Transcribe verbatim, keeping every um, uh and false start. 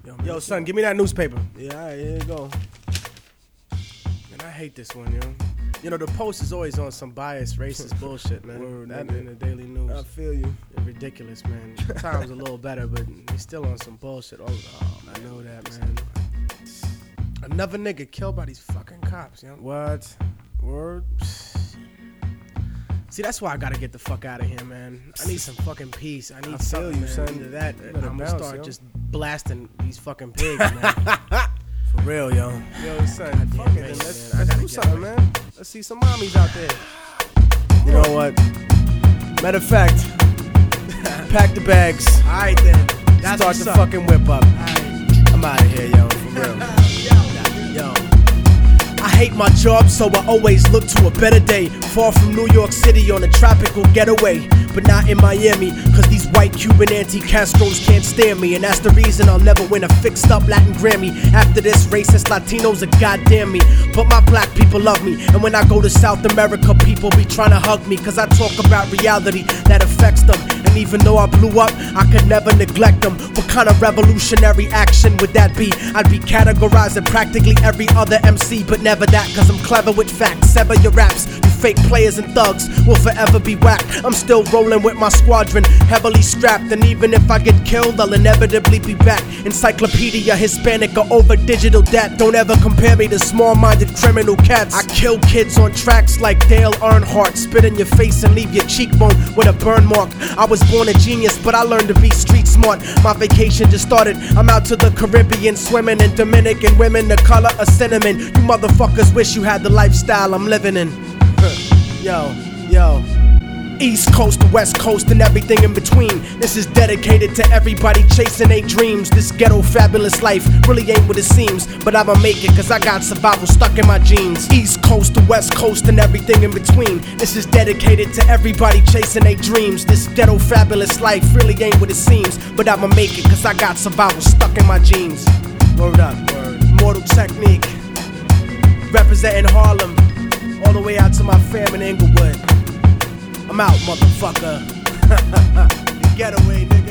Yo, Yo, son, give me that newspaper. Yeah, all right, here you go. Man, I hate this one, yo. You know, the Post is always on some biased, racist bullshit, man. Word, that nigga. in the Daily News. I feel you. It's ridiculous, man. Times a little better, but he's still on some bullshit. Oh, oh I know that, man. Another nigga killed by these fucking cops, yo. What? Word? See, that's why I gotta get the fuck out of here, man. I need some fucking peace. I need I feel something, you, man. son. Either that, You I'm better gonna bounce, start yo. just blasting these fucking pigs, man. For real, yo. Yo, son, God fuck damn it, right, then. Let's, man. I let's gotta do get something, right. man. Let's see some mommies out there. You know what? Matter of fact, pack the bags. All right, then. That's Start what's the up. fucking whip up. All right. I'm out of here, yo. For real. Yo. I hate my job, so I always look to a better day. Far from New York City on a tropical getaway, but not in Miami, cause these white Cuban anti-Castros can't stand me. And that's the reason I'll never win a fixed up Latin Grammy. After this, racist Latinos are goddamn me, but my black people love me. And when I go to South America, people be trying to hug me, cause I talk about reality that affects them. And even though I blew up, I could never neglect them. What kind of revolutionary action would that be? I'd be categorizing practically every other M C, but never that, cause I'm clever with facts. Sever your raps, you fake players and thugs will forever be whacked. I'm still rolling with my squadron, heavily strapped, and even if I get killed, I'll inevitably be back. Encyclopedia Hispanic or over digital debt. Don't ever compare me to small-minded criminal cats. I kill kids on tracks like Dale Earnhardt, spit in your face and leave your cheekbone with a burn mark. I was born a genius, but I learned to be street smart. My vacation just started, I'm out to the Caribbean, swimming in Dominican women the color of cinnamon. You motherfuckers wish you had the lifestyle I'm living in. Yo, yo. East Coast to West Coast and everything in between. This is dedicated to everybody chasing their dreams. This ghetto fabulous life really ain't what it seems, but I'ma make it cause I got survival stuck in my genes. East Coast to West Coast and everything in between. This is dedicated to everybody chasing their dreams. This ghetto fabulous life really ain't what it seems, but I'ma make it cause I got survival stuck in my genes. Word up, word. Mortal Technique, representing Harlem, all the way out to my fam in Inglewood. I'm out, motherfucker. Getaway, nigga.